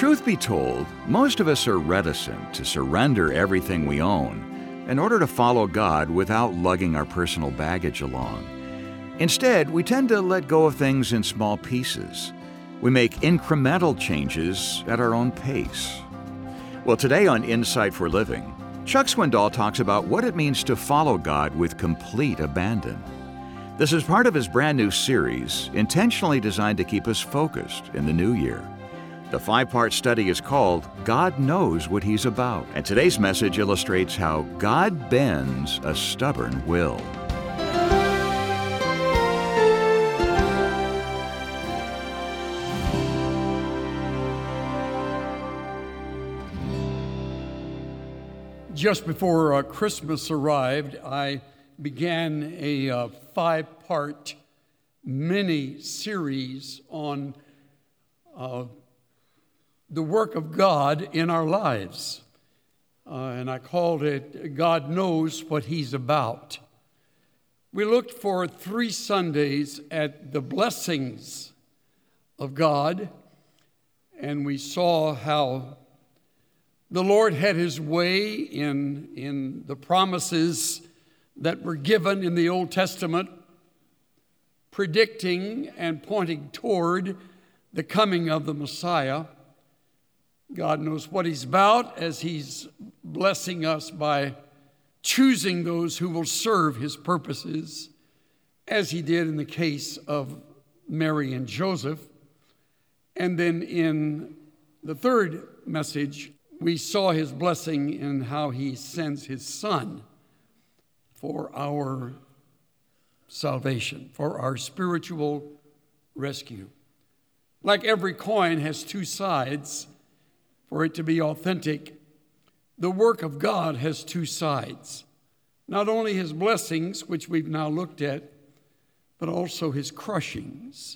Truth be told, most of us are reticent to surrender everything we own in order to follow God without lugging our personal baggage along. Instead, we tend to let go of things in small pieces. We make incremental changes at our own pace. Well, today on Insight for Living, Chuck Swindoll talks about what it means to follow God with complete abandon. This is part of his brand new series, intentionally designed to keep us focused in the new year. The 5-part study is called God Knows What He's About, and today's message illustrates how God bends a stubborn will. Just before Christmas arrived, I began a 5-part mini-series on the work of God in our lives. And I called it, God Knows What He's About. We looked for 3 Sundays at the blessings of God, and we saw how the Lord had His way in the promises that were given in the Old Testament, predicting and pointing toward the coming of the Messiah. God knows what He's about as He's blessing us by choosing those who will serve His purposes, as He did in the case of Mary and Joseph. And then in the 3rd message, we saw His blessing in how He sends His Son for our salvation, for our spiritual rescue. Like every coin has 2 sides, for it to be authentic, the work of God has 2 sides. Not only His blessings, which we've now looked at, but also His crushings.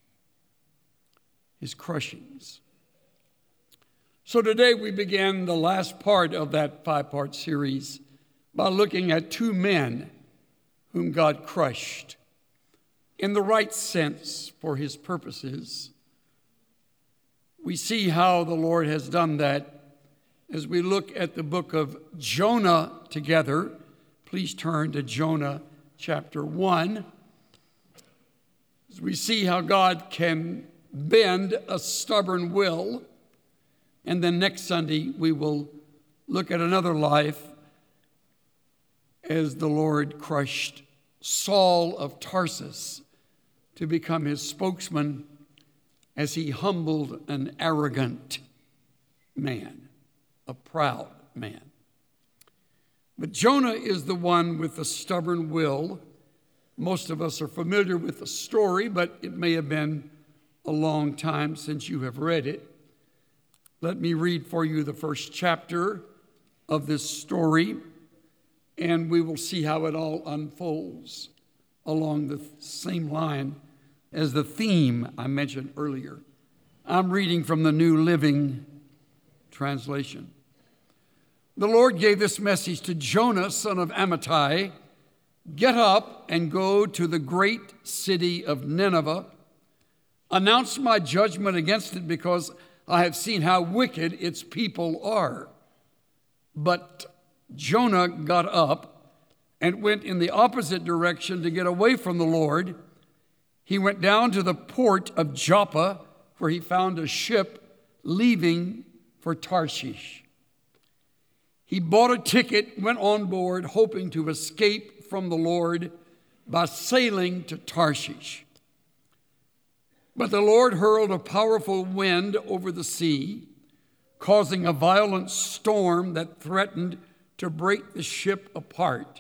His crushings. So today we begin the last part of that 5-part series by looking at 2 men whom God crushed in the right sense for His purposes. We see how the Lord has done that as we look at the book of Jonah together. Please turn to Jonah chapter 1. As we see how God can bend a stubborn will. And then next Sunday, we will look at another life as the Lord crushed Saul of Tarsus to become His spokesman as He humbled an arrogant man, a proud man. But Jonah is the one with the stubborn will. Most of us are familiar with the story, but it may have been a long time since you have read it. Let me read for you the 1st chapter of this story, and we will see how it all unfolds along the same line as the theme I mentioned earlier. I'm reading from the New Living Translation. The Lord gave this message to Jonah, son of Amittai: "Get up and go to the great city of Nineveh. Announce my judgment against it, because I have seen how wicked its people are." But Jonah got up and went in the opposite direction to get away from the Lord. He went down to the port of Joppa, where he found a ship leaving for Tarshish. He bought a ticket, went on board, hoping to escape from the Lord by sailing to Tarshish. But the Lord hurled a powerful wind over the sea, causing a violent storm that threatened to break the ship apart.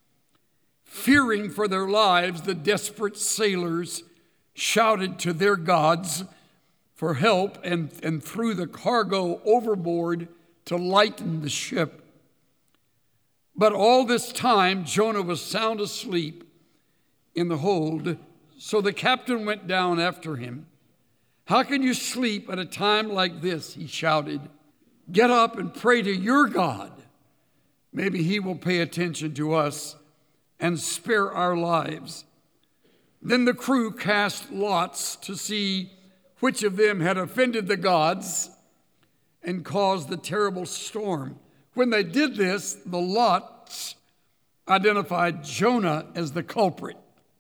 Fearing for their lives, the desperate sailors shouted to their gods for help and threw the cargo overboard to lighten the ship. But all this time, Jonah was sound asleep in the hold, so the captain went down after him. "How can you sleep at a time like this?" he shouted. "Get up and pray to your God. Maybe He will pay attention to us and spare our lives." Then the crew cast lots to see which of them had offended the gods, and caused the terrible storm. When they did this, the lots identified Jonah as the culprit.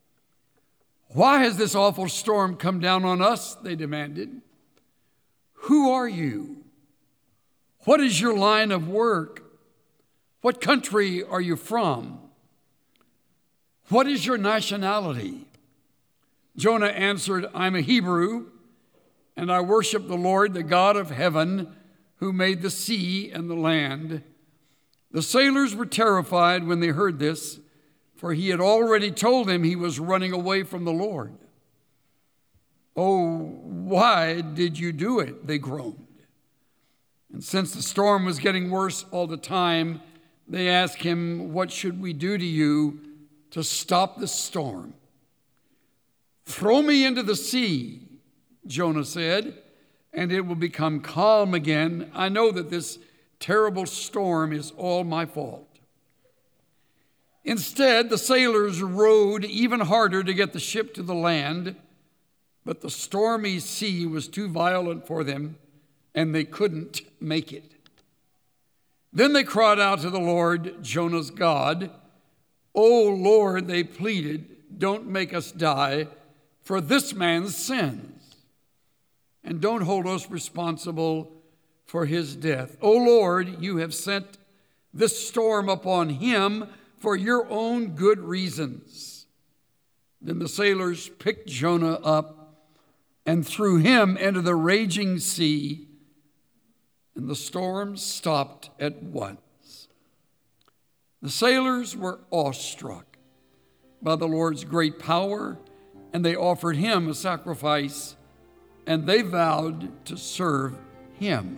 "Why has this awful storm come down on us?" they demanded. "Who are you? What is your line of work? What country are you from? What is your nationality?" Jonah answered, "I'm a Hebrew, and I worship the Lord, the God of heaven, who made the sea and the land." The sailors were terrified when they heard this, for he had already told them he was running away from the Lord. "Oh, why did you do it?" they groaned. And since the storm was getting worse all the time, they asked him, "What should we do to you to stop the storm?" "Throw me into the sea," Jonah said, "and it will become calm again. I know that this terrible storm is all my fault." Instead, the sailors rowed even harder to get the ship to the land, but the stormy sea was too violent for them, and they couldn't make it. Then they cried out to the Lord, Jonah's God. "Oh Lord," they pleaded, "don't make us die for this man's sins, and don't hold us responsible for his death. Oh Lord, you have sent this storm upon him for your own good reasons." Then the sailors picked Jonah up and threw him into the raging sea, and the storm stopped at once. The sailors were awestruck by the Lord's great power, and they offered him a sacrifice, and they vowed to serve him.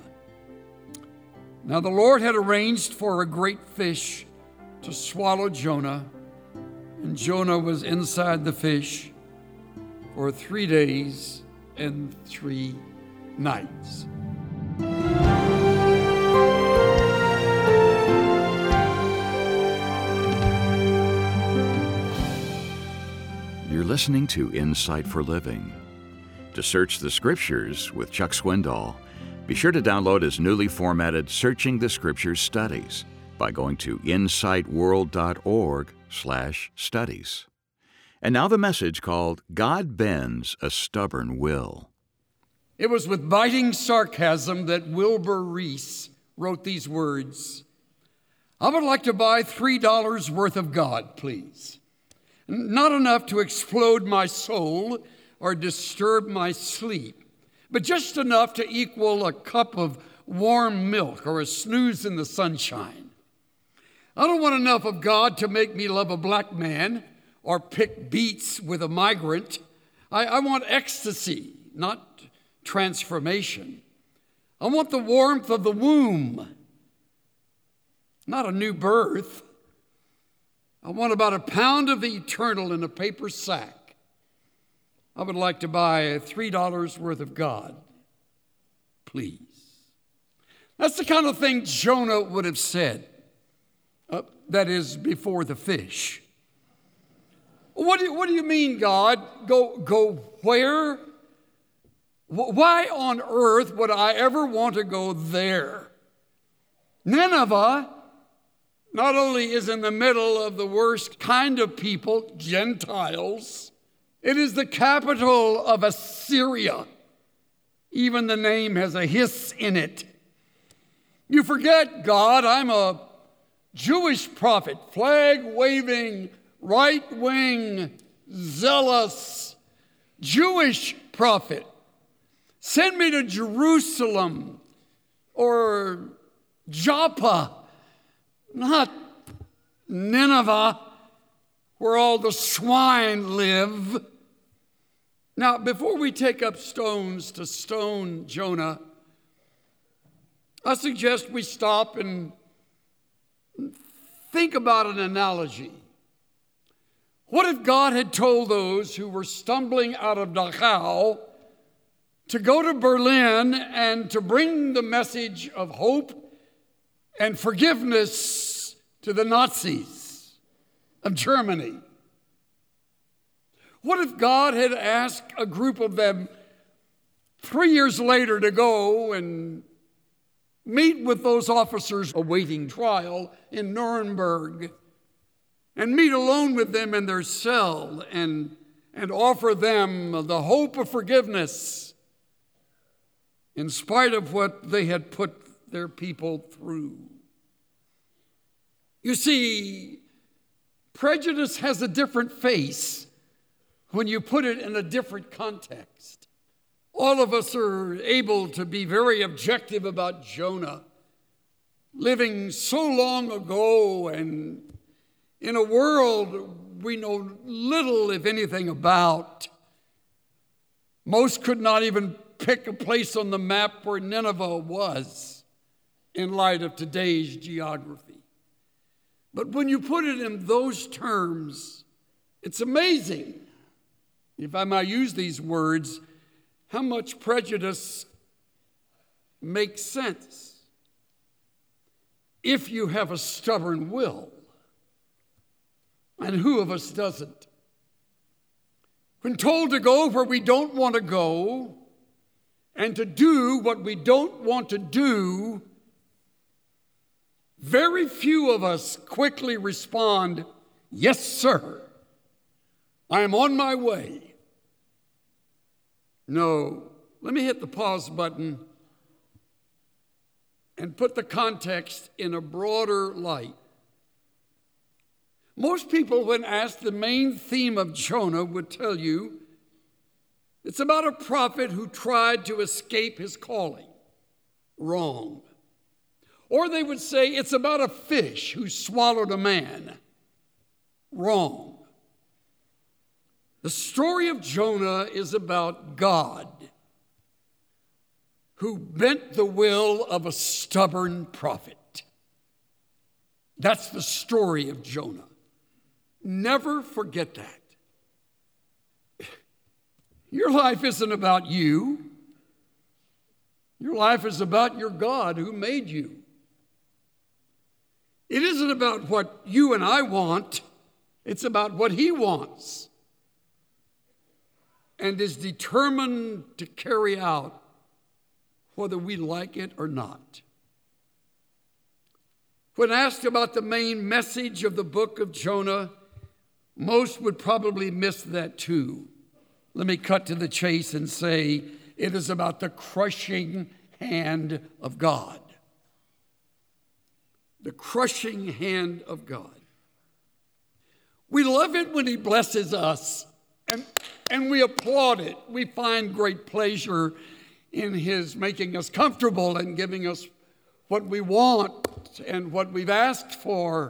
Now the Lord had arranged for a great fish to swallow Jonah, and Jonah was inside the fish for 3 days and 3 nights. You're listening to Insight for Living. To search the Scriptures with Chuck Swindoll, be sure to download his newly formatted Searching the Scriptures studies by going to insightworld.org/studies. And now the message called God Bends a Stubborn Will. It was with biting sarcasm that Wilbur Reese wrote these words: "I would like to buy $3 worth of God, please. Not enough to explode my soul or disturb my sleep, but just enough to equal a cup of warm milk or a snooze in the sunshine. I don't want enough of God to make me love a black man or pick beets with a migrant. I want ecstasy, not transformation. I want the warmth of the womb, not a new birth. I want about a pound of the eternal in a paper sack. I would like to buy $3 worth of God, please." That's the kind of thing Jonah would have said. That is, before the fish. What do you mean, God? Go where? Why on earth would I ever want to go there? Nineveh not only is in the middle of the worst kind of people, Gentiles, it is the capital of Assyria. Even the name has a hiss in it. You forget, God, I'm a Jewish prophet, flag-waving, right-wing, zealous Jewish prophet. Send me to Jerusalem or Joppa, not Nineveh, where all the swine live. Now, before we take up stones to stone Jonah, I suggest we stop and think about an analogy. What if God had told those who were stumbling out of Dachau to go to Berlin and to bring the message of hope and forgiveness to the Nazis of Germany? What if God had asked a group of them 3 years later to go and meet with those officers awaiting trial in Nuremberg, and meet alone with them in their cell and offer them the hope of forgiveness in spite of what they had put their people through. You see, prejudice has a different face when you put it in a different context. All of us are able to be very objective about Jonah, living so long ago and in a world we know little, if anything, about. Most could not even pick a place on the map where Nineveh was in light of today's geography. But when you put it in those terms, it's amazing, if I might use these words, how much prejudice makes sense if you have a stubborn will. And who of us doesn't? When told to go where we don't want to go and to do what we don't want to do, very few of us quickly respond, "Yes, sir, I am on my way." No, let me hit the pause button and put the context in a broader light. Most people, when asked the main theme of Jonah, would tell you it's about a prophet who tried to escape his calling. Wrong. Or they would say it's about a fish who swallowed a man. Wrong. The story of Jonah is about God, who bent the will of a stubborn prophet. That's the story of Jonah. Never forget that. Your life isn't about you. Your life is about your God who made you. It isn't about what you and I want. It's about what He wants and is determined to carry out whether we like it or not. When asked about the main message of the book of Jonah, most would probably miss that too. Let me cut to the chase and say it is about the crushing hand of God. The crushing hand of God. We love it when He blesses us, and we applaud it. We find great pleasure in His making us comfortable and giving us what we want and what we've asked for.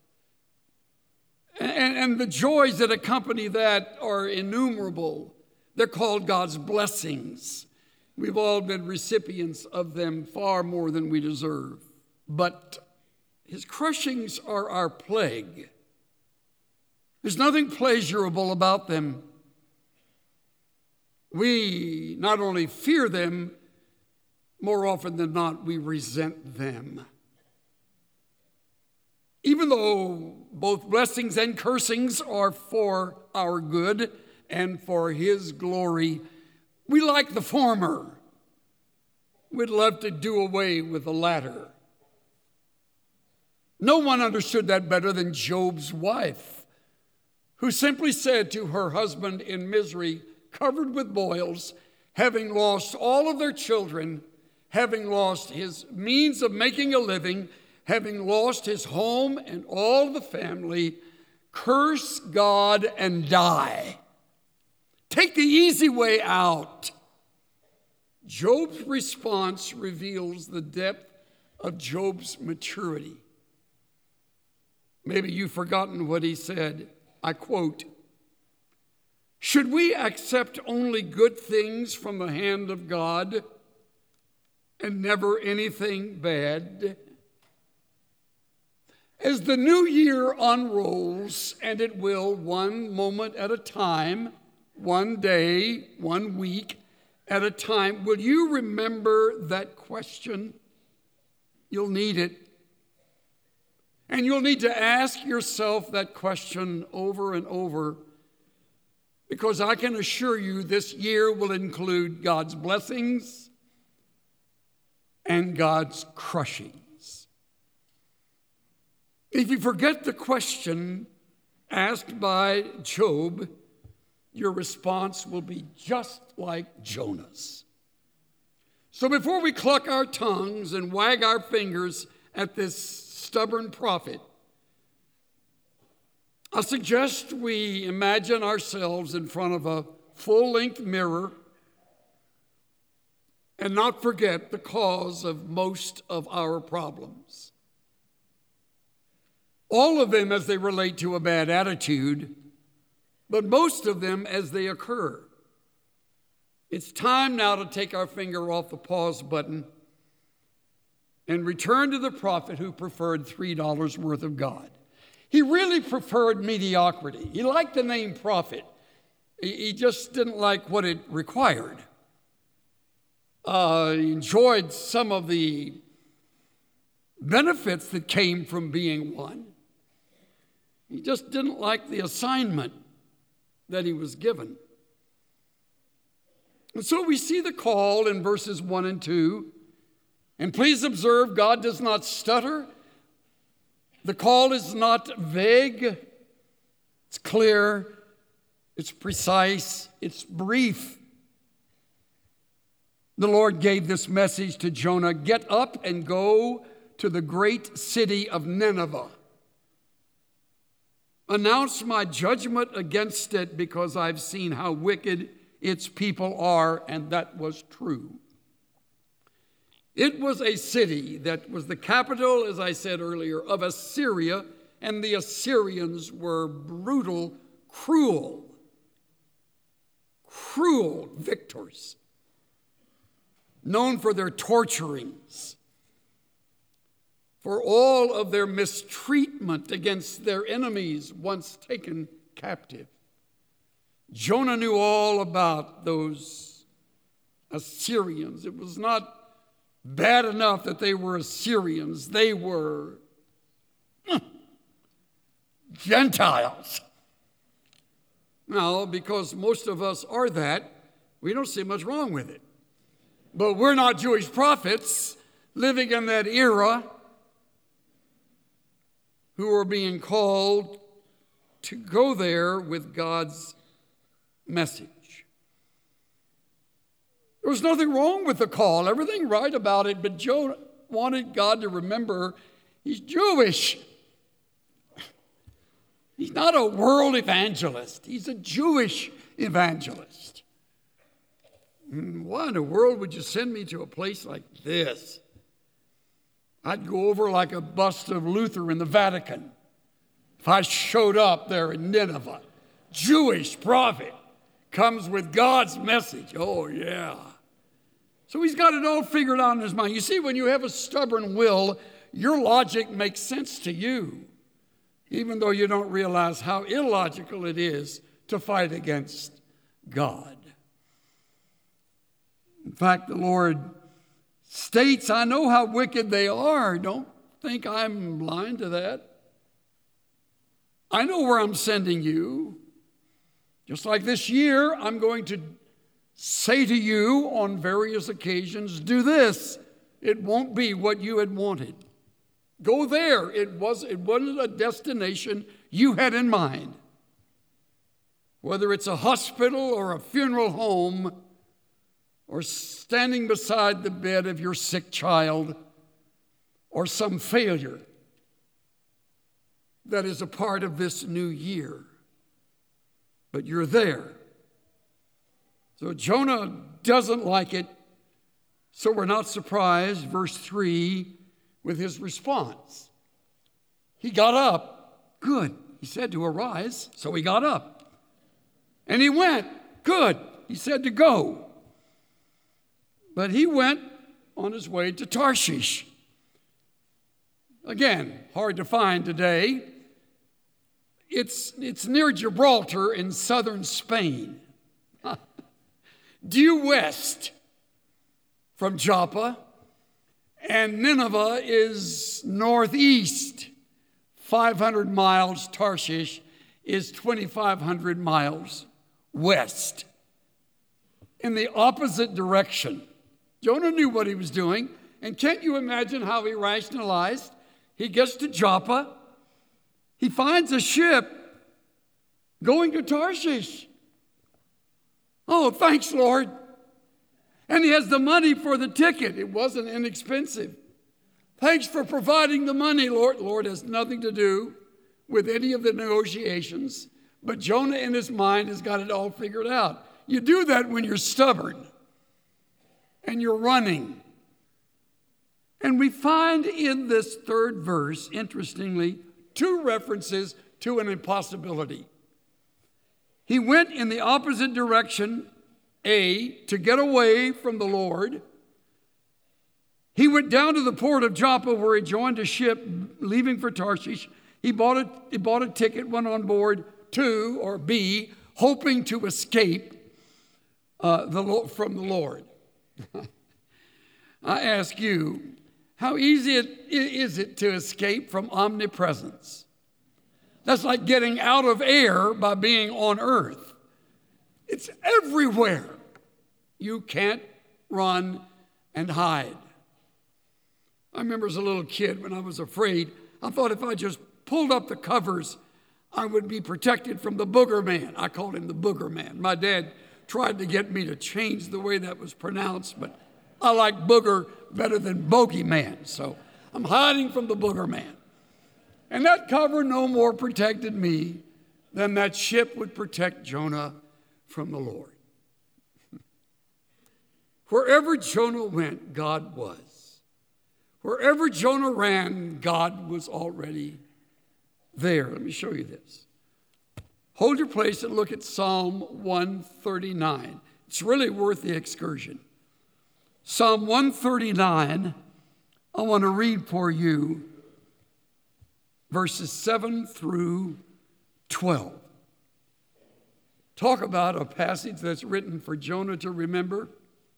And the joys that accompany that are innumerable. They're called God's blessings. We've all been recipients of them far more than we deserve. But His crushings are our plague. There's nothing pleasurable about them. We not only fear them, more often than not, we resent them. Even though both blessings and cursings are for our good and for His glory, we like the former. We'd love to do away with the latter. No one understood that better than Job's wife, who simply said to her husband in misery, covered with boils, having lost all of their children, having lost his means of making a living, having lost his home and all the family, curse God and die. Take the easy way out. Job's response reveals the depth of Job's maturity. Maybe you've forgotten what he said. I quote, "Should we accept only good things from the hand of God and never anything bad? As the new year unrolls, and it will one moment at a time, one day, 1 week at a time, will you remember that question? You'll need it. And you'll need to ask yourself that question over and over, because I can assure you this year will include God's blessings and God's crushings. If you forget the question asked by Job, your response will be just like Jonah's. So before we cluck our tongues and wag our fingers at this stubborn prophet, I suggest we imagine ourselves in front of a full-length mirror and not forget the cause of most of our problems. All of them as they relate to a bad attitude, but most of them as they occur. It's time now to take our finger off the pause button and return to the prophet who preferred $3 worth of God. He really preferred mediocrity. He liked the name prophet. He just didn't like what it required. He enjoyed some of the benefits that came from being one. He just didn't like the assignment that he was given. And so we see the call in verses 1 and 2. And please observe, God does not stutter. The call is not vague. It's clear. It's precise. It's brief. The Lord gave this message to Jonah: get up and go to the great city of Nineveh. Announce my judgment against it, because I've seen how wicked its people are. And that was true. It was a city that was the capital, as I said earlier, of Assyria, and the Assyrians were brutal, cruel victors, known for their torturings, for all of their mistreatment against their enemies once taken captive. Jonah knew all about those Assyrians. It was not bad enough that they were Assyrians. They were Gentiles. Now, because most of us are that, we don't see much wrong with it. But we're not Jewish prophets living in that era who are being called to go there with God's message. There was nothing wrong with the call, everything right about it, but Jonah wanted God to remember he's Jewish. He's not a world evangelist. He's a Jewish evangelist. Why in the world would you send me to a place like this? I'd go over like a bust of Luther in the Vatican if I showed up there in Nineveh. Jewish prophet comes with God's message. Oh, yeah. So he's got it all figured out in his mind. You see, when you have a stubborn will, your logic makes sense to you, even though you don't realize how illogical it is to fight against God. In fact, the Lord states, I know how wicked they are. Don't think I'm blind to that. I know where I'm sending you. Just like this year, I'm going to say to you on various occasions, do this. It won't be what you had wanted. Go there. It wasn't a destination you had in mind. Whether it's a hospital or a funeral home, or standing beside the bed of your sick child, or some failure that is a part of this new year. But you're there. So Jonah doesn't like it, so we're not surprised, verse 3, with his response. He got up. Good. He said to arise, so he got up. And he went. Good. He said to go. But he went on his way to Tarshish. Again, hard to find today. It's near Gibraltar in southern Spain. Due west from Joppa, and Nineveh is northeast. 500 miles. Tarshish is 2,500 miles west. In the opposite direction. Jonah knew what he was doing. And can't you imagine how he rationalized? He gets to Joppa. He finds a ship going to Tarshish. Oh, thanks, Lord. And he has the money for the ticket. It wasn't inexpensive. Thanks for providing the money, Lord. Lord has nothing to do with any of the negotiations. But Jonah in his mind has got it all figured out. You do that when you're stubborn and you're running. And we find in this third verse, interestingly, two references to an impossibility. He went in the opposite direction, A, to get away from the Lord. He went down to the port of Joppa where he joined a ship leaving for Tarshish. He bought a ticket, went on board, to, or B, hoping to escape from the Lord. I ask you, how easy is it to escape from omnipresence? That's like getting out of air by being on earth. It's everywhere. You can't run and hide. I remember as a little kid when I was afraid, I thought if I just pulled up the covers, I would be protected from the booger man. I called him the booger man. My dad tried to get me to change the way that was pronounced, but I like booger better than bogeyman, so I'm hiding from the booger man. And that cover no more protected me than that ship would protect Jonah from the Lord. Wherever Jonah went, God was. Wherever Jonah ran, God was already there. Let me show you this. Hold your place and look at Psalm 139. It's really worth the excursion. Psalm 139, I want to read for you verses 7 through 12. Talk about a passage that's written for Jonah to remember.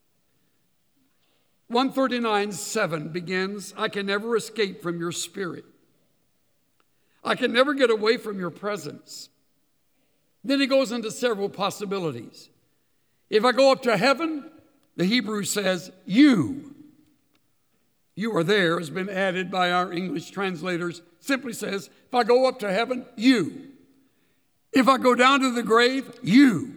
139:7 begins, I can never escape from your spirit. I can never get away from your presence. Then he goes into several possibilities. If I go up to heaven, the Hebrew says, you are there has been added by our English translators. Simply says, if I go up to heaven, you. If I go down to the grave, you.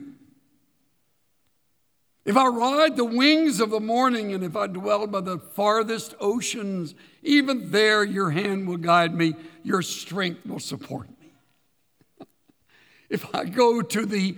If I ride the wings of the morning and if I dwell by the farthest oceans, even there your hand will guide me, your strength will support me. If I go to the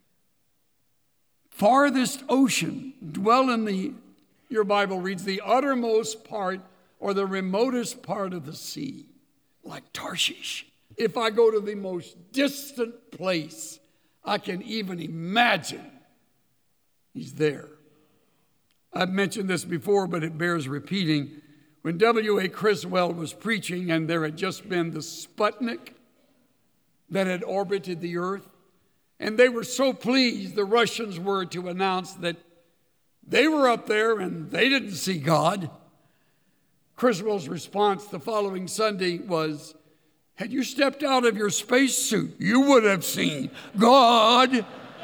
farthest ocean, dwell in your Bible reads, the uttermost part or the remotest part of the sea, like Tarshish. If I go to the most distant place I can even imagine, he's there. I've mentioned this before, but it bears repeating. When W.A. Criswell was preaching and there had just been the Sputnik that had orbited the earth, and they were so pleased, the Russians were, to announce that they were up there and they didn't see God. Criswell's response the following Sunday was, had you stepped out of your spacesuit, you would have seen God.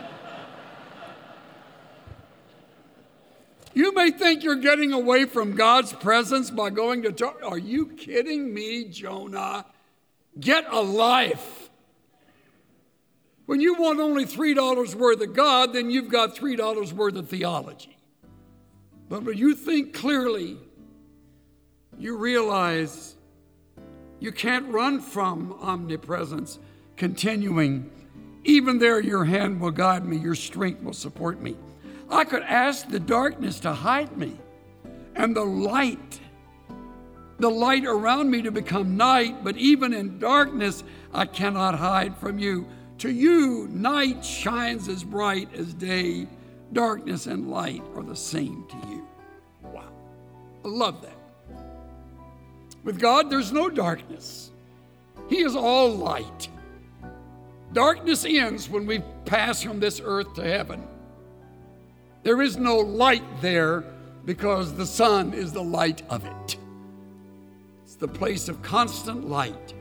You may think you're getting away from God's presence by going to Are you kidding me, Jonah? Get a life. When you want only $3 worth of God, then you've got $3 worth of theology. But when you think clearly, you realize you can't run from omnipresence, continuing, even there your hand will guide me, your strength will support me. I could ask the darkness to hide me and the light around me to become night, but even in darkness, I cannot hide from you. To you, night shines as bright as day. Darkness and light are the same to you. Wow. I love that. With God, there's no darkness. He is all light. Darkness ends when we pass from this earth to heaven. There is no light there because the sun is the light of it. It's the place of constant light.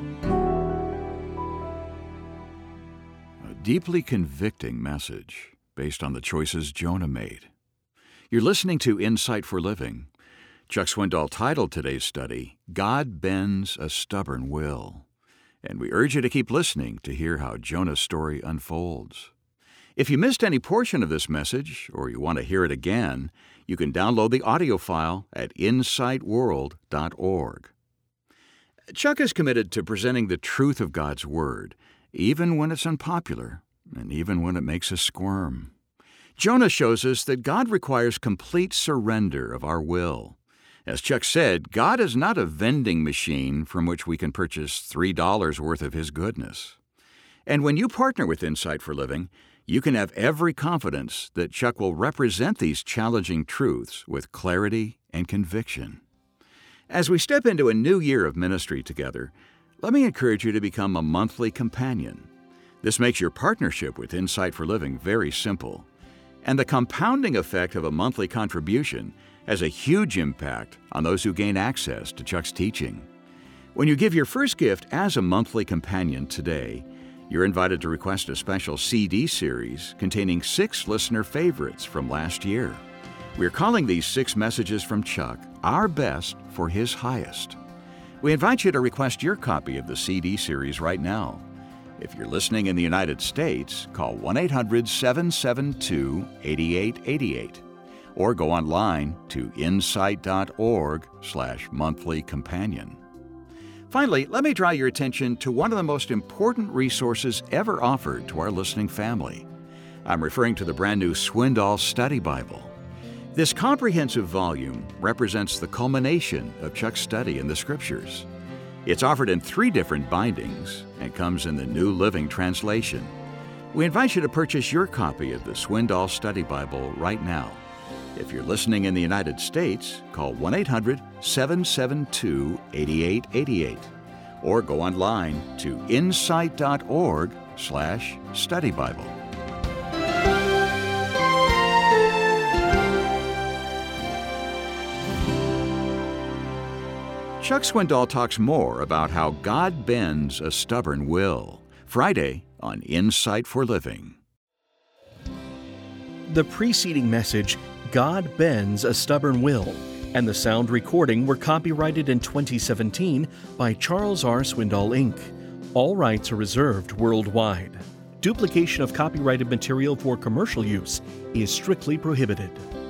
A deeply convicting message. based on the choices Jonah made. You're listening to Insight for Living. Chuck Swindoll titled today's study, God Bends a Stubborn Will. And we urge you to keep listening to hear how Jonah's story unfolds. If you missed any portion of this message, or you want to hear it again, you can download the audio file at insightworld.org. Chuck is committed to presenting the truth of God's Word, even when it's unpopular, and even when it makes us squirm. Jonah shows us that God requires complete surrender of our will. As Chuck said, God is not a vending machine from which we can purchase $3 worth of His goodness. And when you partner with Insight for Living, you can have every confidence that Chuck will represent these challenging truths with clarity and conviction. As we step into a new year of ministry together, let me encourage you to become a monthly companion. This makes your partnership with Insight for Living very simple. And the compounding effect of a monthly contribution has a huge impact on those who gain access to Chuck's teaching. When you give your first gift as a monthly companion today, you're invited to request a special CD series containing 6 listener favorites from last year. We're calling these 6 messages from Chuck Our Best for His Highest. We invite you to request your copy of the CD series right now. If you're listening in the United States, call 1-800-772-8888 or go online to insight.org/monthlycompanion. Finally, let me draw your attention to one of the most important resources ever offered to our listening family. I'm referring to the brand new Swindoll Study Bible. This comprehensive volume represents the culmination of Chuck's study in the Scriptures. It's offered in 3 different bindings and comes in the New Living Translation. We invite you to purchase your copy of the Swindoll Study Bible right now. If you're listening in the United States, call 1-800-772-8888 or go online to insight.org/study Bible. Chuck Swindoll talks more about how God bends a stubborn will, Friday on Insight for Living. The preceding message, God Bends a Stubborn Will, and the sound recording were copyrighted in 2017 by Charles R. Swindoll, Inc. All rights are reserved worldwide. Duplication of copyrighted material for commercial use is strictly prohibited.